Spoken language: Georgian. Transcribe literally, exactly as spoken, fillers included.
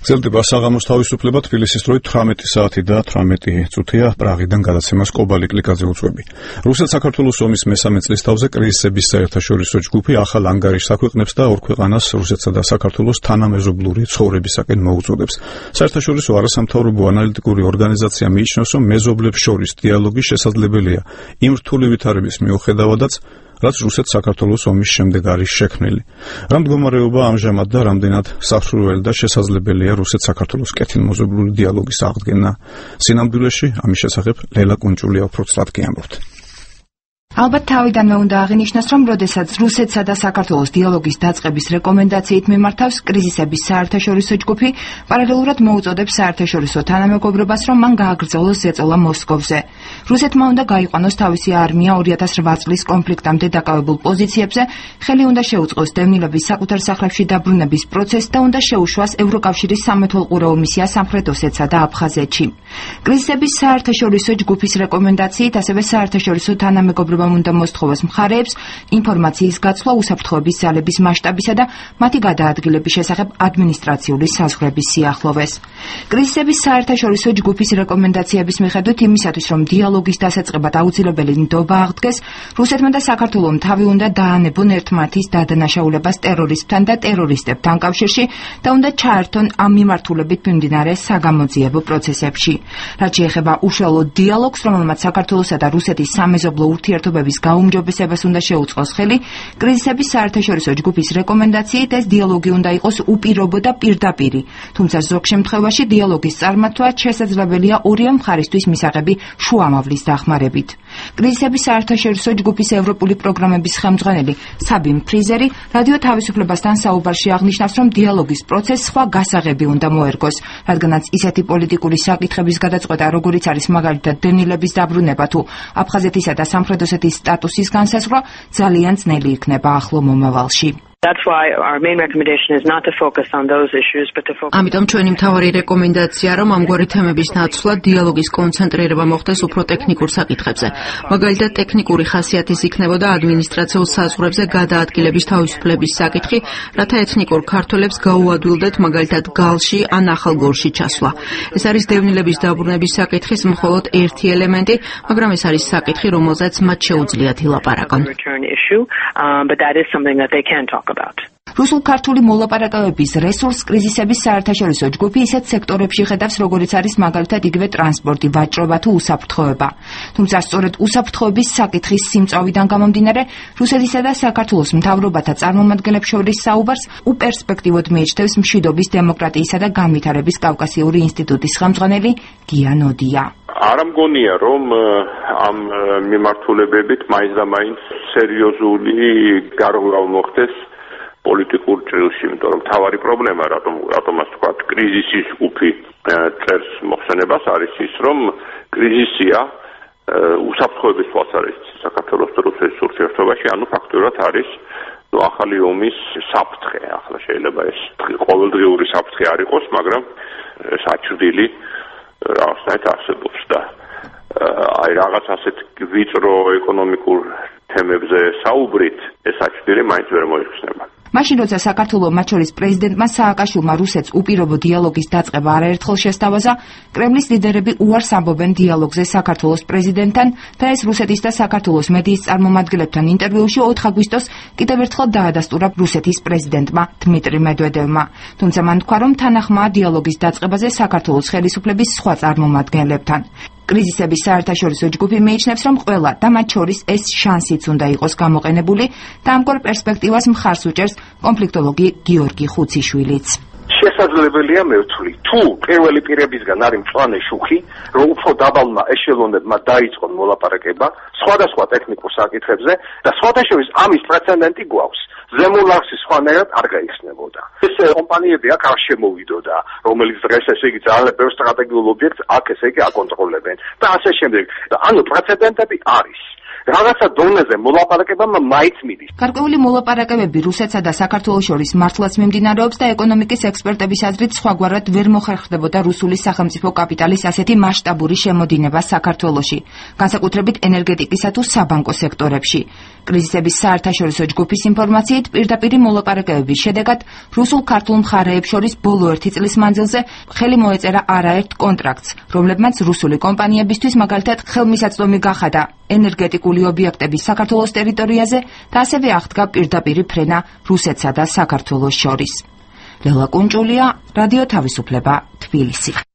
გრძელდება საღამოს თავისუფლება. თბილისის დროით თვრამეტი საათი და თვრამეტი წუთია პრაღიდან გადაცემას კობალი კლიკაზე უწვევი. რუსეთ-საქართველოს ომის მესამე წლისთავზე კრიზისების საერთაშორისო ჯგუფი ახალ ანგარიშს აქვეყნებს და ორ ქვეყანას რუსეთსა და საქართველოს თანამეზობლური ცხოვრებისაკენ მოუწოდებს. საერთაშორისო არასამთავრობო ანალიტიკური ორგანიზაცია მიიჩნევს, რომ მეზობლებს შორის დიალოგი შესაძლებელია იმ რთული ვითარების მიუხედავადაც, რაც რუსეთ-საქართველოს ომის შემდეგ არის შექმნილი. რა მდგომარეობა ამჟამად და რამდენად სასურველი და შესაძლებელია რუსეთ-საქართველოს კეთილმოზობლური დიალოგის აღდგენა? სინამდვილეში ამის შესახებ ლელა კუნჭულია უფრო ცუდად კი ამბობთ. ალბათ თავიდანვე უნდა აღინიშნოს, რომ როდესაც რუსეთსა და საქართველოს დიალოგის დაწყების რეკომენდაციით მიმართავს კრიზისების საერთაშორისო ჯგუფი, პარალელურად მოუწოდებს საერთაშორისო თანამეგობრობას, რომ მან გააგრძელოს ზეწოლა მოსკოვზე. რუსეთმა უნდა გაიყვანოს თავისი არმია ორი ათას რვა წლის კონფლიქტამდე დაკავებულ პოზიციებზე, ხელი უნდა შეუწყოს დევნილების საკუთარ სახლებში დაბრუნების პროცესს და უნდა შეუშვას ევროკავშირის სამეთვალყურეო მისია სამხრეთ ოსეთსა და აფხაზეთში. კრიზისების საერთაშორისო ჯგუფის რეკომენდაციით ასევე საერთაშორისო თანამეგობრობა უნდა მოსთხოვოს მხარეებს ინფორმაციის გაცვლა უსაფრთხოების ძალების მასშტაბისა და მათი გადაადგილების შესახებ ადმინისტრაციული საზღვრების სიახლოვეს. კრიზისების საერთაშორისო ჯგუფის რეკომენდაციების მიხედვით იმისათვის, რომ დიალოგის დასაწყებად აუცილებელი ნდობა აღდგეს, რუსეთმა და საქართველომ თავი უნდა დაანებონ ერთმანეთის დადანაშაულებას ტერორიზმთან და ტერორისტებთან კავშირში და უნდა ჩაერთონ ამ მიმართულებით მიმდინარე საგამოძიებო პროცესებში. რაც შეეხება უშუალო დიალოგს, რომელმაც საქართველოსა და რუსეთის სამეზობლო ურთიერთობების გაუმჯობესებას უნდა შეუწყოს ხელი, კრიზისების საერთაშორისო ჯგუფის რეკომენდაციით ეს დიალოგი უნდა იყოს უპირობო და პირდაპირი, თუმცა ზოგ შემთხვევაში დიალოგის წარმართვა შესაძლებელია ორივე მხარისთვის მისაღები შუამავლის დახმარებით. კრიზისების საერთაშორისო ჯგუფის ევროპული პროგრამების ხელმძღვანელი საბინ ფრიზერი რადიო თავისუფლებასთან საუბარში აღნიშნავს, რომ დიალოგის პროცესს სხვა გასაღები უნდა მოერგოს, რადგანაც ისეთი პოლიტიკური საკითხების გადაწყვეტა, როგორიც არის მაგალითად დევნილების დაბრუნება თუ აფხაზეთისა და სამხრეთ ოსეთის სტატუსის განსაზღვრა, ძალიან ძნელი იქნება ახლო მომავალში. That's why our main recommendation is not to focus on those issues, but to focus. ამიტომ ჩვენი მთავარი რეკომენდაცია, რომ ამგვარი თემების ნაცვლა დიალოგის კონცენტრირება მოხდეს უფრო ტექნიკურ საკითხებზე. მაგალითად, ტექნიკური ხასიათის იქნებოდა ადმინისტრაციულ საზღვრებზე გადაადგილების თავისუფლების საკითხი, რათა ეთნიკურ ქართველებს გაუადვილდეთ მაგალითად გალში ან ახალგორში ჩასვლა. ეს არის დევნილების დაბრუნების საკითხის მხოლოდ ერთი ელემენტი, მაგრამ ეს არის საკითხი, რომელზეც მათ შეუძლიათ ილაპარაკონ. რუსულ-ქართული მოლაპარაკებების რესურს კრიზისების საერთაშორისო ჯგუფი ისეთ სექტორებში ხედავს, როგორიც არის მაგალითად იგივე ტრანსპორტი, ვაჭრობა თუ უსაფრთხოება. თუმცა სწორედ უსაფრთხოების საკითხის სიმწვავიდან გამომდინარე, რუსეთისა და საქართველოს მთავრობათა წარმომადგენლებს შორის საუბარს უპერსპექტივოდ მიიჩნევს მშვიდობის, დემოკრატიისა და განვითარების კავკასიური ინსტიტუტის ხელმძღვანელი გია ნოდია. არ მგონია, რომ ამ მიმართულებებით მაინც და მაინც სერიოზული გარღვევა მოხდეს პოლიტიკურ ჭრილში, იმიტომ რომ თავარი პრობლემა, რატომ რატომაც თქვა, კრიზისის ჯგუფი წერს მოხსენებას არის ის, რომ კრიზისია უსაფრთხოების თვალსაზრისით საქართველოს და რუსეთის ურთიერთობაში, ანუ ფაქტურად არის ნუ ახალი ომის საფრთხე. ახლა შეიძლება ეს ყოველდღიური საფრთხე არ იყოს, მაგრამ საჭრილი რაღაცნაირად არსებობს და აი რაღაც ასეთ ვიწრო ეკონომიკურ თემებზე საუბრით ეს საჭრელი მაინც ვერ მოიხსნება. მაშინ როცა საქართველოს მათ შორის პრეზიდენტმა სააკაშვილმა რუსეთს უპირობო დიალოგის დაწყება არაერთხელ შესთავაზა, კრემლის ლიდერები უარს ამბობენ დიალოგზე საქართველოს პრეზიდენტთან და ეს რუსეთის და საქართველოს მედიის წარმომადგენლებთან ინტერვიუში ოთხ აგვისტოს კიდევ ერთხელ დაადასტურა რუსეთის პრეზიდენტმა დმიტრი მედვედევმა. თუმცა მან თქვა, რომ თანახმაა დიალოგის დაწყებაზე საქართველოს ხელისუფლების სხვა წარმომადგენლებთან. კრიზისების საერთაშორისო ჯგუფი მიიჩნევს, რომ ყველა და მათ შორის ეს შანსიც უნდა იყოს გამოყენებული და ამგვარ პერსპექტივას მხარს უჭერს კონფლიქტოლოგი გიორგი ხუციშვილიც. შესაძლებელია მე ვთვლი, თუ პირველი პირებისგან არის მწვანე შუქი, რომ უფრო დაბალმა ეშელონებმა დაიწყონ მოლაპარაკება სხვადასხვა ტექნიკურ საკითხებზე და სხვადასხვა ამის პრეცედენტი გვაქვს. ზემო ლარსის სხვანაირად არ გაიხსნებოდა. ეს კომპანიები აქ არ შემოვიდოდა, რომელიც დღეს ესე იგი ძალიან ბევრ სტრატეგიულ ობიექტს აქ ესე იგი აკონტროლებენ და ასე შემდეგ. და ანუ პრეცედენტები არის. რაღაცა დონეზე მოლაპარაკებამ მაიც მიდის. გარკვეული მოლაპარაკებები რუსეთსა და საქართველოს შორის მართლაც მიმდინარეობს და ეკონომიკის ექსპერტების აზრით სხვაგვარად ვერ მოხერხდებოდა რუსული სახელმწიფო კაპიტალის ასეთი მასშტაბური შემოდინება საქართველოში, განსაკუთრებით ენერგეტიკისა თუ საბანკო სექტორებში. კრიზისების საერთაშორისო ჯგუფის ინფორმაციით, პირდაპირი მოლაპარაკებების შედეგად რუსულ-ქართულ მხარეებს შორის ბოლო ერთი წლის მანძილზე ხელი მოეწერა არაერთ კონტრაქტს, რომლებმაც რუსული კომპანიებისთვის მაგალითად ხელმისაწვდომი გახადა ენერგეტიკული ობიექტების საქართველოს ტერიტორიაზე და ასევე აღდგა პირდაპირი ფრენა რუსეთსა და საქართველოს შორის. ლელა კუნჭულია, რადიო თავისუფლება, თბილისი.